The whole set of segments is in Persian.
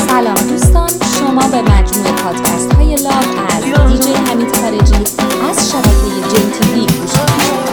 سلام دوستان، شما به مجموعه پادکست های لاو از دیجی حمید خارجی از شبکه جی تی وی گوش می‌کنید.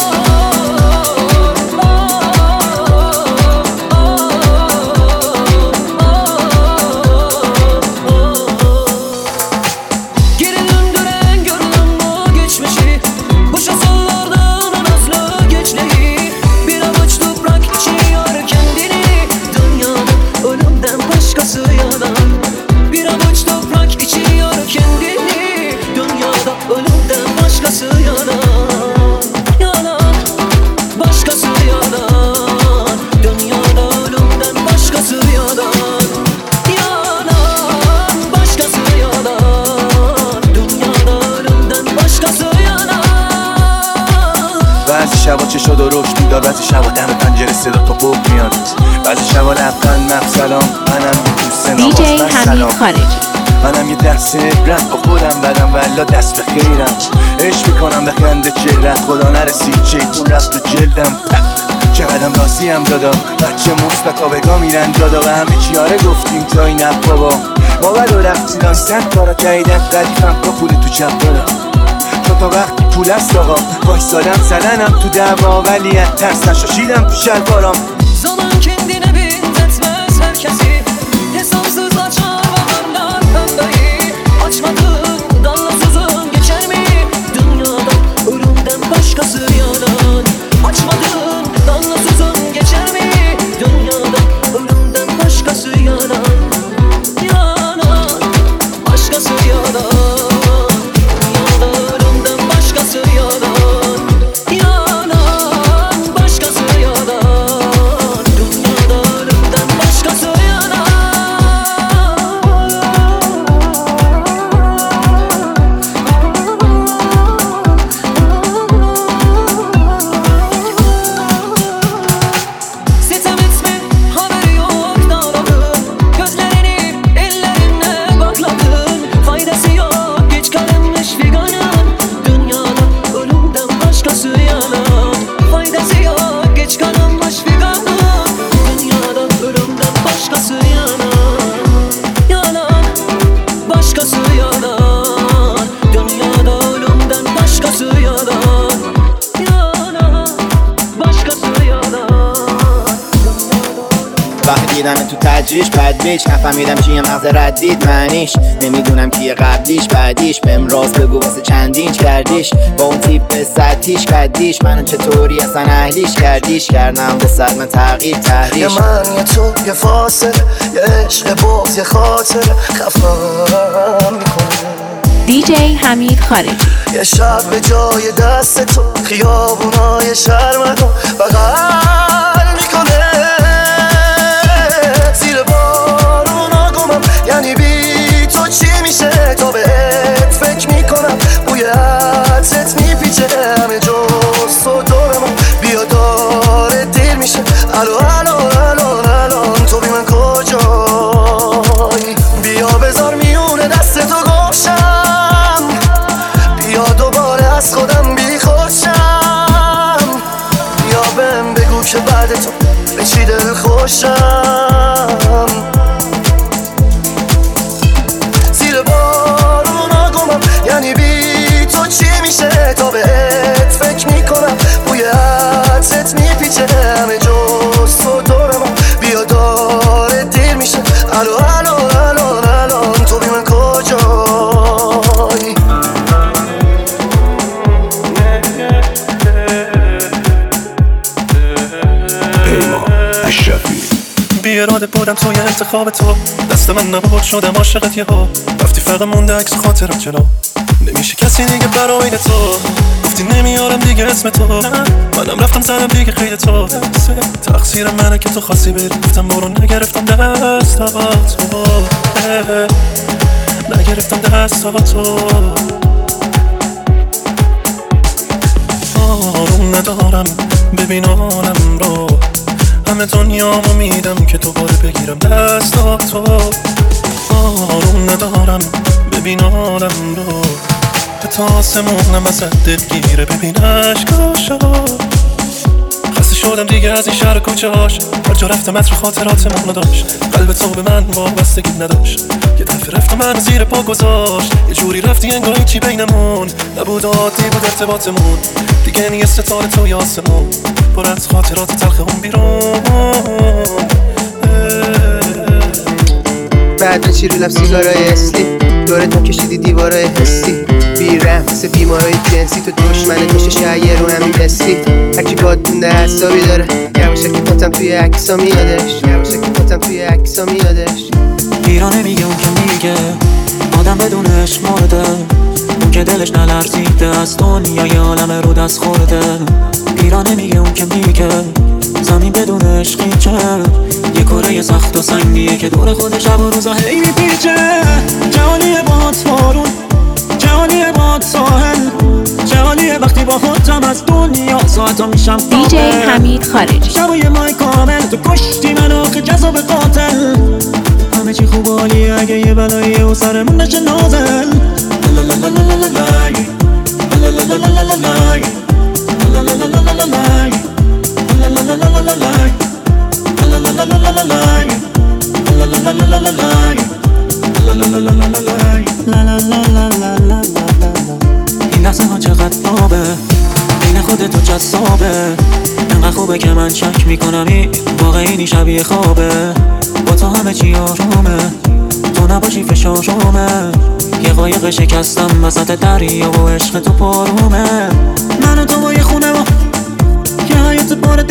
شبا چشا درشت بیدار، بعضی شبا دم پنجره صدا تو بوق میاد، بعضی شبا لبخند مخ سلام. منم یه دوست دیجی حمید خارجی، منم یه دست عبرت با خودم بدم والا دست به خیرم، عشق میکنم به خنده چهرت، خدا نرسید چیتون رفت تو جلدم، چقدرم راضیم دادا، بچه مفت و بگاه میرن دادا، و همه چیاره گفتیم تا این اپ بابا ما بلو رفتیدان صد کارا کهیدن، ردیفم با پول تو چپ دادا، تا وقتی پول است آقا وایسادم زدنم تو دعوا، ولی از ترس نشاشیدم تو şalvarım. Zaman kendine benzetmez herkesi, hesapsız açar baharlar pembeyi, açmadığın damlasızın geçer mi dünyada ölümden başkası yalan, açmadığın damlasızın geçer mi dünyada ölümden başkası yalan, yalan başkası yalan. دیدم تو تجریش بد بیچ نفهمیدم چیه مغز ردید معنیش، نمیدونم کیه قبلیش بعدیش، بهم راست بگو واسه چندینچ کردیش، با اون تیپ سطحیش قدیش، منو چطوری اصلا اهلیش کردیش، کردم به صد من تغییر تحریش، یه من یه تو یه فاصله، یه عشق باز یه خاطر خفم میکنه. دیجی حمید خارجی، یه شب به جای دست تو خیابونای شرمتو بغل میکنه، زیر بارونا گمم یعنی بی تو چی میشه، تا بهت فکر میکنم بوی عطرت میپیچه، همه جز تو دور من بیا داره دیر میشه، الو الو الو الان تو بی من کجایی، بیا بذار میونه دست تو گوشم، بیا دوباره از خودم بی خوشم، بیا بهم بگو که بعد تو به چی دل خوشم، زیر بارونا گمم یعنی بی تو چی میشه، تا بهت فکر میکنم بوی عطرت میپیچه، همه جز تو دور من بیا داره دیر میشه، الو الو الو الان تو بی من کجایی. بی اراده بودم توی انتخاب تو، دست من نبود شدم عاشقت یهو، رفتی فقط مونده عکس خاطرم جلو، نمیشه کسی دیگه برای تو، گفتی نمیارم دیگه اسم تو، منم رفتم زدم دیگه خیلی تو، تقصیر منه که تو خواستی بری، گفتم برو نگرفتم دست تو، نگرفتم دست تو، آروم ندارم ببین آنم رو، همه دنیامو میدم که دوباره بگیرم دستاتو، آروم ندارم ببین آدم رو، به تا آسمونم ازت دلگیره، ببین عشقاشو، خسته شدم دیگه از این شهر کوچه هاش، هر جا رفتم عطر خاطراتمون رو داشت. قلب تو به من وابستگی نداشت، یه دفعه رفت من زیر پا گذاشت. یه جوری رفتی انگار هیچی بینمون نبود، عادی بود ارتباطمون. دیگه نیه ستاره توی آسمون، پر از خاطرات تلخ اون بیرون. بعد چی رو لب سیگارای اصلی دورتون کشیدی دیوارای حسی، بیرحم مثل بیمارای جنسی. تو دشمنت میشه شایر رو همین دستی. هرکی باد بونده حسابی داره، یواشکی پاتم توی عکسا میادش، یواشکی پاتم توی عکسا میادش. ایرانه میگه اون که میگه آدم بدون عشق مرده، اون که دلش نلرزیده از دنیای عالم رو دست خورده. ایرانه میگه اون که میگه زمین بدون عشقی چه، یه کره سخت و سنگیه که دور خود شب و روزا هی میپیچه. جهانیه باهات بارون، جهانیه باهات ساحل، جهانیه وقتی با خودم از دنیا ساعتا میشم فاقل. دیجی حمید خارجی. شبای مای کامل تو کشتی من آخه جذاب قاتل. همه چی خوب عالیه اگه یه بلاییه و سرمون نشه نازل. این لحظه ها چقدر آبه، بین خودتو جذابه. انقدر خوبه که من شک میکنم این واقعی شبیه خوابه. با تو همه چی آرومه، تو نباشی فشارامه. یه قایق شکستم وسط دریا و عشق تو پارومه. من و تو با یه خونه ما که حیات پر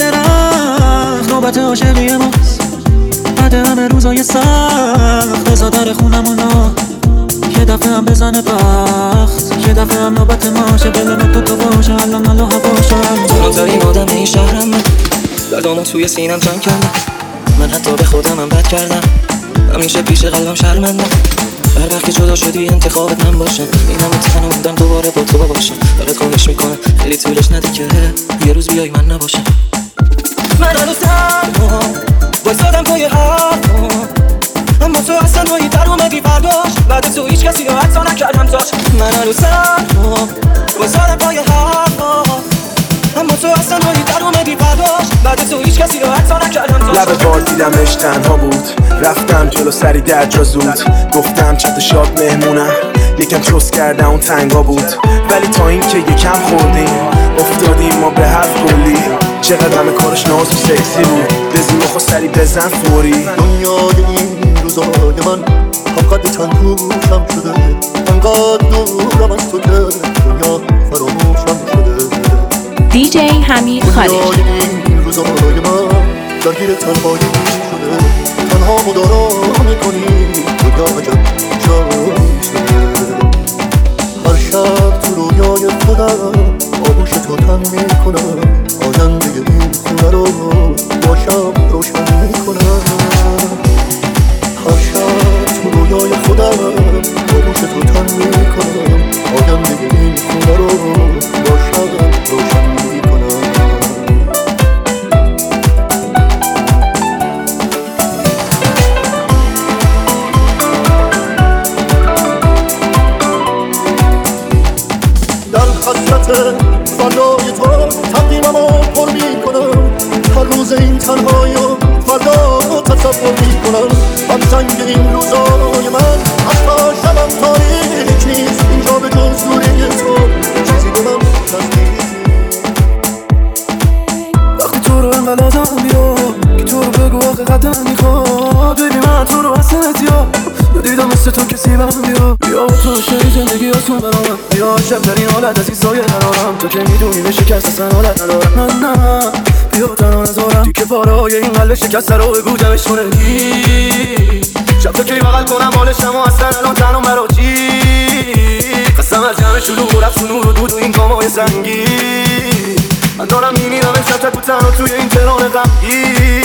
درخت، نوبت عاشقی ماست بعد همه روزای سخت. بزا در خونمونا یه دفعه هم بزنه بخت، یه دفعه هم نوبت ماشه. دلم تو باشه الان الله باشم. تنها آدم این شهرم من، دردامو توی سینم جمع کردم. من حتی به خودم هم بد کردم، همیشه پیش قلبم شرمندم. هر وقت که جدا شدی انتخابت من باشم، اینم تنها موندم دوباره با تو باشم. فقط خواهش میکنم خیلی طولش نده که یه روز بیای من نباشم. من هنوز تنها وایسادم توی حرفا، اما تو اصلا مایی در اومدی برداشت. بعد تو هیچ کسی رو حتی نکردم تاش. من هنوز تنها وایسادم توی حرفا، اما تو اصلا مایی در اومدی برداشت. بعد تو هیچ کسی رو حتی نکردم تاش. لب بار دیدمش تنها بود، رفتم جلو سری در جا زود. گفتم چت شاد مهمونم، یکم چوس کردم اون تنگا بود. ولی تا این که یکم خوردیم افتادیم ما به حرف کلی. چقدر همه کارش ناز و سکسی بود، بزیم خود سری بزن فوری. دنیای این روزای من حقیقت تنهوشم شده، انقدر دورم از تو که دنیا فراموشم شده. دیجی حمید خارجی. دنیای این روزای من درگیر تنهایی شده، تنها مدارا میکنی دنیا عجب جایی شده. هر شب تو رویای خودم آغوش تو تن میکنم، آینده این خونه رو باشم روشن میکنم. هر شب تو رویای خودم آغوش تو تن میکنم، آینده این خونه رو باشم روشن میکنم. در حسرت فردای تو تقدیممو پر میکنم، هر روز این تنهایی و فردا تصور میکنم. هم سنگ این روزای من حتی شبم تاریک نیست، اینجا به جز دوری تو چیزی به من نزدیک. وقتی تو رو انقدر لازم بیام که تو رو بگو حقیقتم میخواد. ببین من تو رو حسنت یا دیدم مثل تو کسی برم بیا تو شدی زندگی آسون برام. بیا شب در این حالت از این سایه نرارم، تو که میدونی به شکست اصلا حالت ندارم. من نه بیا تنها نزارم، دی که پارای این قلب شکسته رو بگو دمش کنه. شب تو کی بغل کنم حالشم و اصلا الان تنها مرا چی. قسم از جمع شلوغ و رفت و نور و دود و این گامای سنگی. من دارم میمیرم امشب تک و تنها توی این تهران غمگین.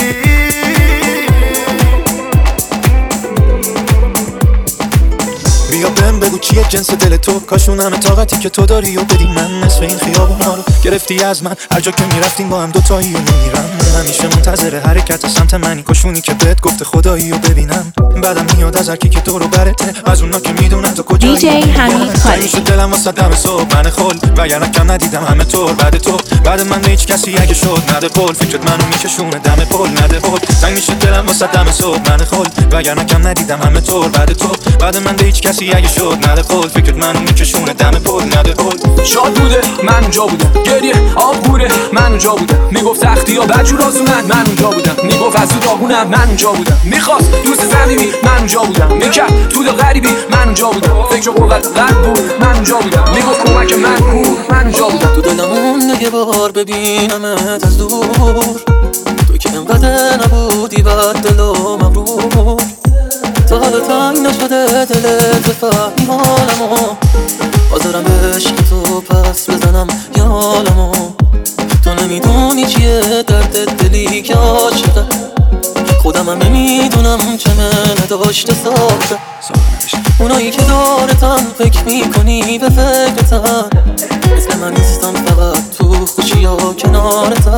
بیا بهم بگو چیه جنس دل تو، کاشون همه طاقتی که تو داری و بدی من. نصف این خیابونا رو گرفتی از من، هر جا که میرفتیم با هم دوتایی و میمیرم. همیشه منتظر حرکت سمت منی، کاشونی که بهت گفته خدایی و ببینم. بعدم میاد از هرکی که تو رو برته، از اونا که میدونن تو کجایی. دیجی حمید خارجی. دلم واسه دم صبح من خل، وگرنه کم ندیدم همه طور. بعد تو بعد من به هیچ کسی اگه شد نده پول، فکرت منو میکشونه دم پول نده پول. زنگ میشه دلم واسه دم صبح من خل، وگرنه کم ندیدم همه طور. بعد تو بعد من به هیچ کسی اگه شد نده پول، فکرت منو میکشونه دم پول نده پول. شاد بوده من اونجا بودم، گریه آب گوره من اونجا بودم. میگفت تختی ها بجور آزونن من اونجا بودم. میگفت از تو داغونم من اونجا بودم. میخواست دوست صمیمی من اونجا بودم. میکرد تو غریبی من اونجا بودم. فکر قوت قلب بود من اونجا بودم. میگفت کمک من بود من اونجا بودم. تو دلمون یه بار ببینمت از دور، تو که انقدر نبودی بد دل و مغرور. تا حالا تنگ نشده دلت بفهمی حالمو، حاضرم عشق تو پس بزنم یالمو. تو نمیدونی چیه درد دلی که عاشقه، خودم هم نمیدونم چه من داشته ساخته. اونایی که دارتن فکر میکنی به فکرتن، مثل من نیستم فقط تو خوشی ها کنارتن.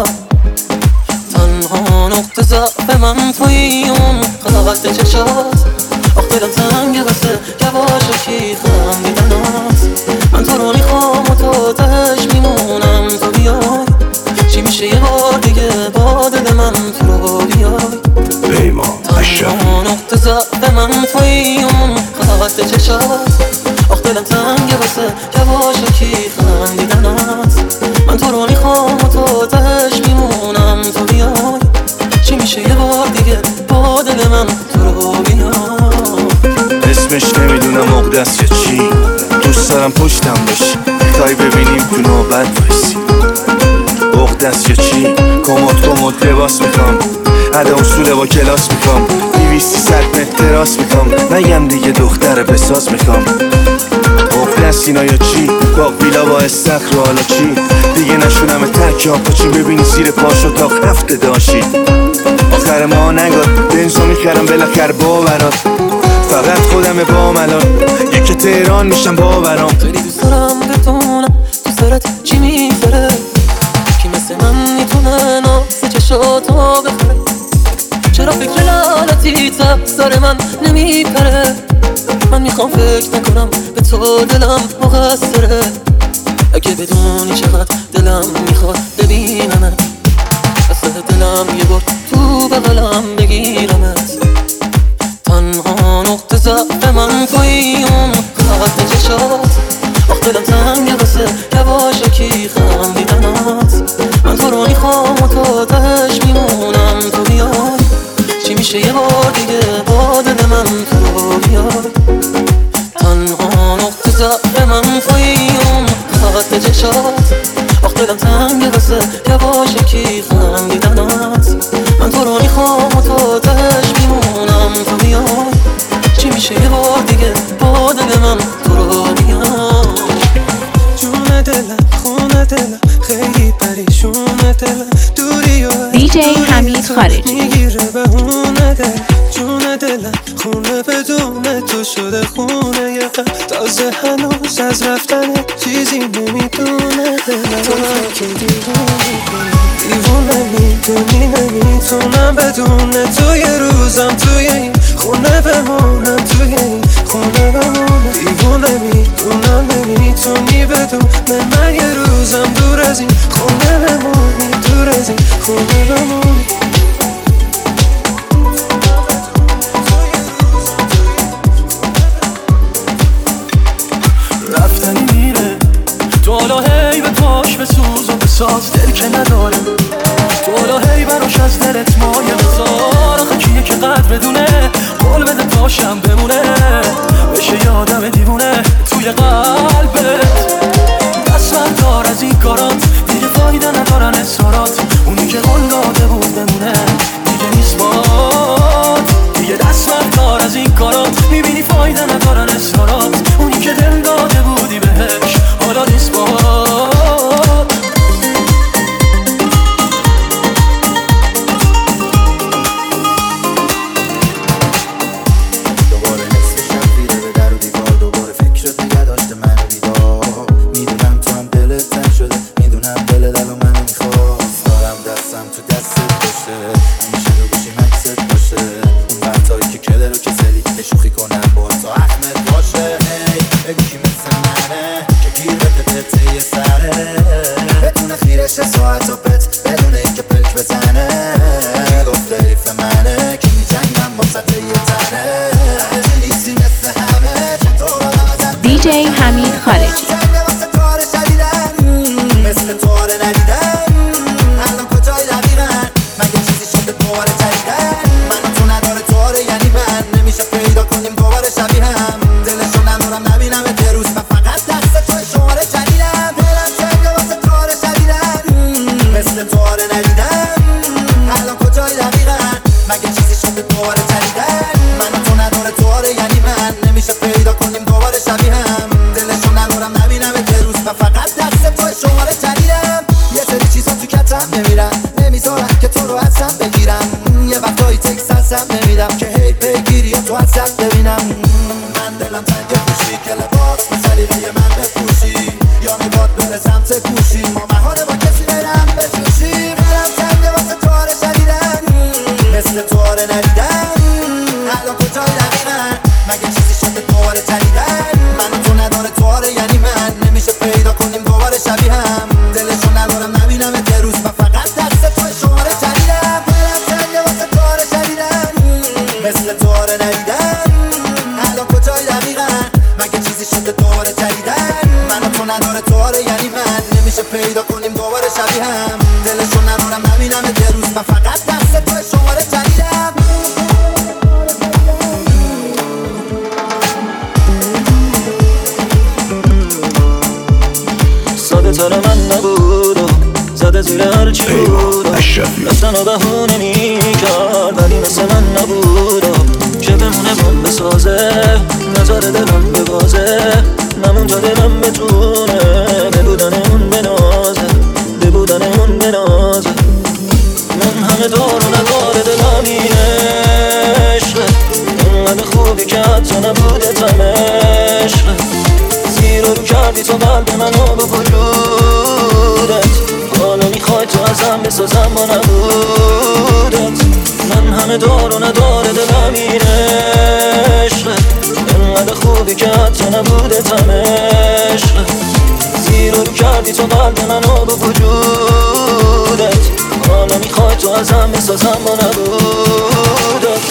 تنها نقطه ضعف من توی اون خلقت چشات، آخ دلم تنگه واسه یواشکی خندیدنات. من تو رو میخوام و تو تهش میمونم تو بیای. چی میشه یه بار دیگه با دل من تو رو بیای. تنها نقطه ضعف من توی اون خلقت چشات، آخ دلم تنگه واسه یواشکی خندیدنات. من تو رو میخوام و تو تهش میمونم تو بیای. چی میشه یه بار دیگه با دل من تو رو بیای. اسمش نمیدونم عقده‌ست یا چی، دوست دارم پشتم باشی، خواهی ببینیم تو نوبت وایسی. عقده‌ست یا چی، کمد لباس میخوام، عده اصوله با کلاس میخوام. 200 متر تراس میخوام، نگم دیگه دختر بساز میخوام. عقده‌ست اینا یا چی، با ویلا با استخر و حالا چی. دیگه نشونم تک ها پاچی ببینی زیر پاشو تا هفته داشی. آخر ما نگاد بنزو میخرم بالاخر باورات، فقط خودم با الان یکی تهران میشم باورام. خیلی دوست دارم بدونم تو سرت چی میذاره، کی مثل من میتونه ناز چشاتو بخره. چرا فکر لعنتی تا سر من نمیپره. من میخوام فکر نکنم به تو دلم مقصره. اگه بدونی چقدر دلم میخواد ببینمت، اصلا دلم یه بار تو بغلم بگیرمت. تنها نقطه ضعف من توی اون خط چشات، آخ دلم تنگه واسه یواشکی خندیدنات. من تو رو میخوام و تو تهش میمونم تو بیای. چی میشه یه بار دیگه با دل من تو رو بیای. تنها نقطه ضعف من توی اون خط چشات، آخ دلم تنگه واسه یواشکی خندیدنات. من تو رو میخوام و تو تهش میمونم تو بیای. چی میشه یه بار دیگه با دل من تو رو بیای. جون دلم خونه دلم خیلی پریشونه دلم، دوری و دیجی حمید خارجی. میگیره بهونه دل. جون دلم خونه بدون تو شده خونه یه قلب، تازه هنوز از رفتن چیزی نمیدونه دلم. تو که دیوونه میدونی نمیتونم بدون تو یه روزم توی این خونه بمونم، توی این خونه بمونم. دیوونه میدونم نمیتونی بدون من یه روزم دور از این خونه بمونی، دور از این خونه بمونی. رفتنی میره تو حالا هی به پاش بسوز و بساز، دل که نداره تو حالا هی براش از دلت مایه بذار. آخه کیه که قدر بدونه قول بده پاشم بمونه، بشه یادم دیوونه توی قلبت. دست بردار از این کارات دیگه فایده ندارن اصرارات. اونی که قول داده بود بمونه دیگه نیست باد. دیگه دست بردار از این کارات، میبینی فایده ندارن اصرارات. اونی که دل داده بودی بهش حالا نیست باد. تو از سخت ببینم. من دلم تنگ پوشی که لباس به سلیقه من بپوشی، یا میباد بره سمت کوشی، ما مهاره با کسی برم بجوشی. دلم تنگ واسه تواره شدیدن، مثل تواره ندیدن. الان کجای دقیقا؟ مگه چیزی شده دوباره تنیدن؟ من و تو نداره تواره یعنی من، نمیشه پیدا کنیم دوباره شبیه هم. دلشو ندارم نبینم یه روز و فقط دست توی شماره تنیدم. دلم تنگ واسه تواره شدیدن، مثل تواره ندیدن. الان کجای دقیقا؟ مگه چیزی شده دوباره تنیدن؟ من و تو نداره تواره یعنی من، نمیشه پیدا کنیم دوباره شبیه هم. دلشو ندارم نبینم یه روز و فقط دست توی شماره تنیدم. ساده تر من نبود، زده زیر هرچی بود، دستنو بهونه میکرد ولی مثل من نبود که بمونه من بسازه، نذاره دلم ببازه، نمون تا دلم بتونه ببودن اون بنازه، ببودن اون بنازه. من همه دار و نداره دلم این عشقه، اینقدر خوبی که حتی نبوده تمشقه، زیر رو کردی تو قلب منو با وجودت، حالا میخوای تو ازم بسازم با نبودت. من همه دار و نداره دلم این عشقه، اینقدر خوبی که حتی نبوده تمشقه، زیر رو کردی تو قلب منو با وجودت، حالا میخوای تو ازم بسازم با نبودت.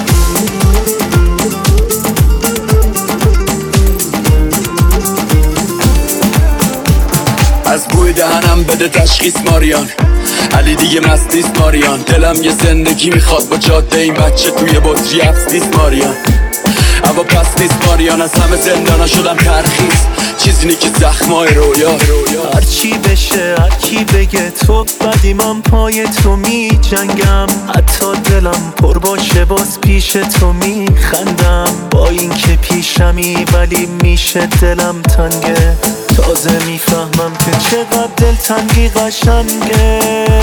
از بوی دهنم بده تشخیص ماریان، علی دیگه مست نیست ماریان. دلم یه زندگی میخواد با جاده این بچه توی بطری افس نیست ماریان. اما پس نیست ماریان، از همه زندانا شدم ترخیص، چیزی نی که زخمای رویا. هرچی بشه هرکی بگه تو بدی، من پای تو می جنگم، حتی دلم پر باشه باز پیش تو می خندم. با این که پیشمی ولی میشه دلم تنگه، تازه میفهمم که چقدر دل تنگی قشنگه،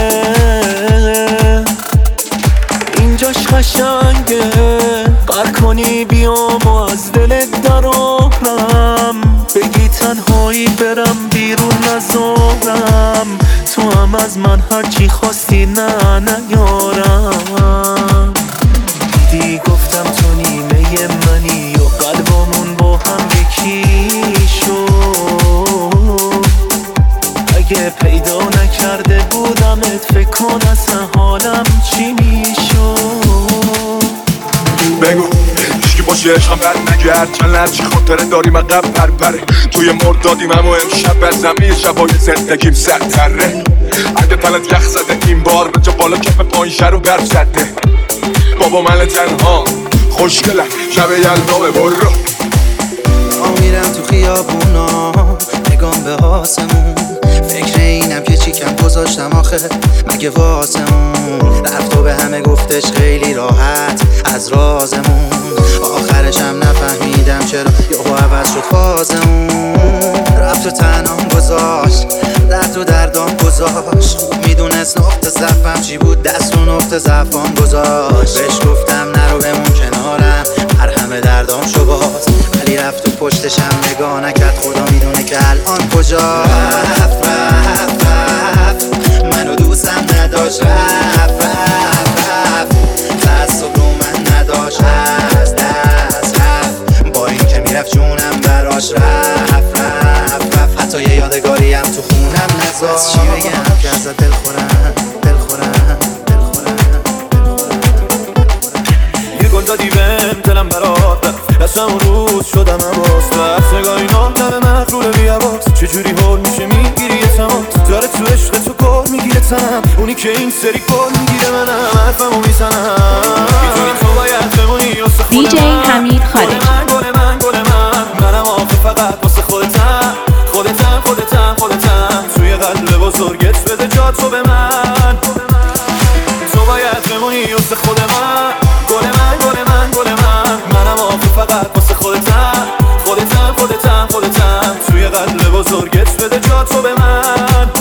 اینجاش قشنگه. قر کنی بیام و از دلت درارم، بگی تنهایی برم بیرون نذارم، تو هم از من هرچی خواستی نه نیارم. دیدی گفتم تو نیمه منی و قلبمون با هم یکی شد، اگه پیدا نکرده بودمت فکر کن اصلا حالم چی میشد. بگو هیچکی باشه عشقم بد نگرد، چند هرچی خاطره داریم عقب پرپره، توی مردادیم اما امشب بر زمین شبای زندگیم سرتره. عده پلت یخ زده این بار به جا بالا کف پایین شر و برف زده. بابا من تنها خوشگلم شب یلدامه برو. میرم تو خیابونا نگام به آسمون، فکر اینم که چی کم گذاشتم آخه مگه واسمون. رفت و به همه گفتش خیلی راحت از رازمون، آخرشم نفهمیدم چرا یهو عوض شد فازمون. رفت و تنهام گذاشت درد و دردام گذاشت، خوب میدونست نقطه ضعفم چی بود، دست رو نقطه ضعفام گذاشت. بهش گفتم نرو بمون کنارم هر همه دردام شو باز، ولی رفت و پشتشم نگاه نکرد، خدا میدونه که الان کجا. رفت رفت رفت منو دوستم نداشت، رفت رفت رفت تعصب رو من نداشت، از دست رفت با این که میرفت جونم براش، رفت رفت رفت حتی یه یادگاری هم تو خونم نذاشت. از چی بگم که ازت دل خورم دل خورم دل خورم. یه گل دادی بهم دلم برات رفت، دستم روز شدم عباس، رفت نگاهی نام مغرور بی‌حواس، چجوری حال میشه میگیری یه تماس، داره تو عشق تو کار میگیره تنم، اونی که این سری کار میگیره منم حرفمو میزنم. میتونی تو باید بمونی واسه خودم، دیجی حمید خارجی. گل من منم آخه فقط واسه خودتم، خودتم خودتم خودتم، توی قلب بزرگت بده جا تو به من، تو باید بمونی واسه خود من. گل من منم آخه فقط واسه خودتم، خودتم خودتم خودتم، توی قلب بزرگت بده جا تو به من.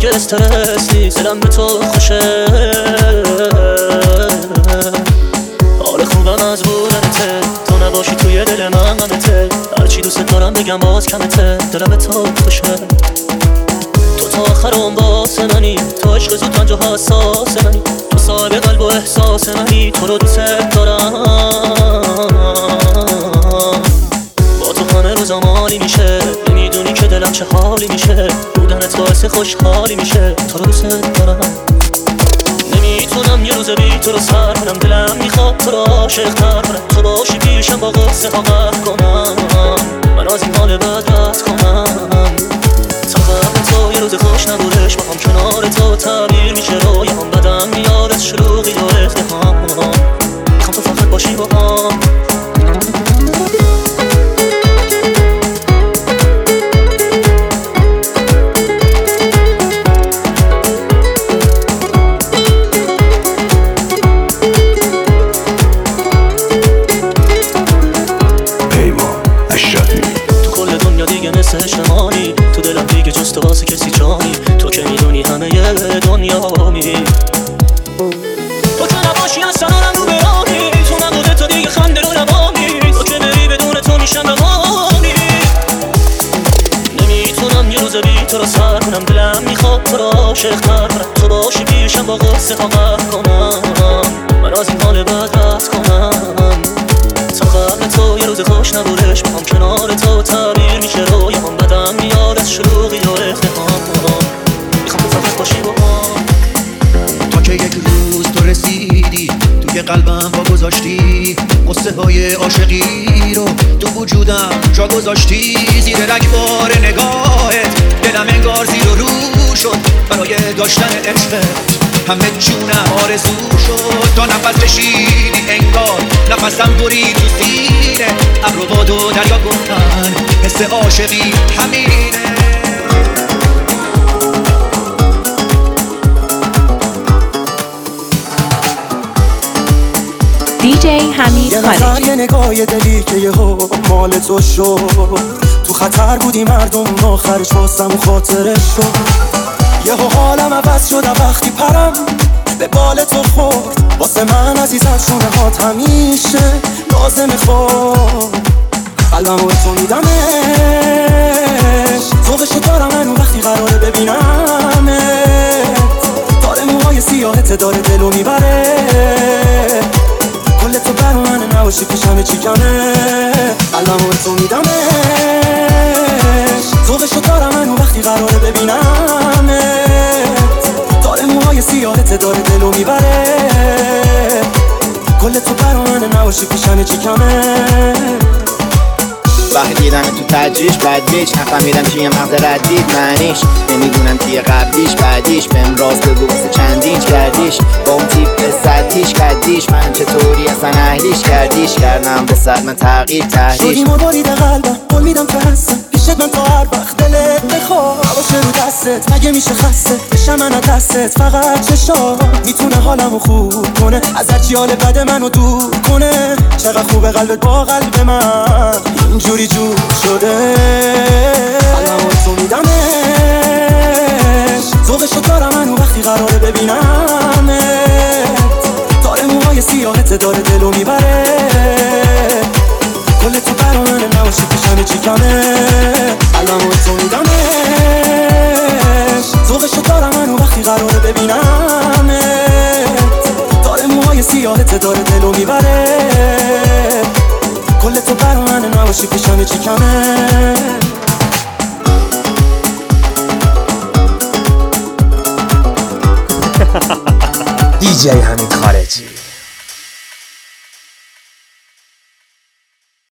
استرس نیست، دلم به تو خوشه. حال خوبم از بودنته، تو نباشی توی دل من غمته. هرچی دوست دارم بگم باز کمته، دلم به تو خوشه. تو تا آخر اون واسه منی، تو عشق زود پنج و حساس منی، تو صاحب قلب و احساس منی، تو رو دوست دارم. با تو همه روزا مالی میشه، نمیدونی که دلم چه حالی میشه. بودنت باعث خوشحالی میشه، تو رو دوست دارم. نمیتونم یه روز بی تو رو سر کنم، دلم میخواد تو رو عاشق تر کنم. تو باشی پیشم با قصه ها قهر کنم، من از این حال بد رد کنم. تا قبل تو یه روز خوش نبودش، با هم کنار تو تعبیر میشه رویام. بدم میاد از شروقی و افتخام، میخوام تو فقط باشی با هم. تو دلم دیگه جز تو واسه کسی جانی، تو که میدونی همه یه دنیا می. تو که نباشی از سنانم رو برانی، تو نبوده تو دیگه خنده رو نبانی. تو که بری بدون تو میشم بمانی. نمیتونم یه روز بی تو رو سر کنم، دلم میخواد تو رو عاشق تر کنم. تو باشی پیشم با قصه ها قهر کنم، من از این حال بد رد کنم. تا قبل تو یه روز خوش نبودش، با هم کنار تو تعبیر میشه رویام. بدم میاد از شروقی و افتخام، میخوام تو فقط باشی با هم. تا که یک روز تو رسیدی، توی قلبم با گذاشتی قصه های عاشقی رو، تو وجودم جا گذاشتی. زیر رگبار نگاهت دلم انگار زیر و رو شد برای داشتن عشقت. همه جونم آرزو شد تا نفس بشیدی، انگار نفسم برید تو سینه. ابر و باد و دریا گفتن حس عاشقی همینه. دیجی حمید خارجی. یه نگاه یه دلی که یه ها مال تو شد، تو خطر بودی مردم آخرش واسم خاطرش شد. یه حالم عوض شد وقتی پرم به بال تو خورد. واسه من عزیزم شونه هات همیشه لازم خورد. قلبم رو تو میدمش، ذوقشو دارم منو وقتی قراره ببینمت. داره موهای سیاهت داره دلو میبره، کل تو برا من نباشی پیشمه چی کمه. قلبم رو تو میدمش، ذوقشو دارم منو وقتی قراره ببینمت. داره موهای سیاهت داره دلو میبره، کل تو برا من نباشی پیشمه چی کمه. وقتی دیدم تو تجریش بدیش، نفهمیدم چیه مغز ردید معنیش. نمیدونم کیه قبلیش بعدیش، بهم راز بگو واسه چندینچ کردیش. با اون تیپ سطحیش کردیش، من چطوری اصلا اهلیش کردیش. کردم به صد من تغییر تحریش. شدی مبارید قلبم قول میدم که هستم پیشت من تا هر وقت دلت بخواد. باشه رو دستت مگه میشه خسته بشم من از دستت. فقط چشات میتونه حالمو خوب کنه، از هرچی حال بد منو دور کنه. چقدر خوبه قلبت با قلب من اینجوری جور شده. قلبم رو تو میدمش، ذوقشو دارم منو وقتی قراره ببینمت. داره موهای سیاهت داره دلو میبره، کل تو برا من نباشی پیشمه چی کمه. قلبم رو تو میدمش، ذوقشو دارم منو وقتی قراره ببینمت. داره موهای سیاهت داره دلو میبره، کل تو برا من نباشی پیشمه چی کمه. دیجی حمید خارجی.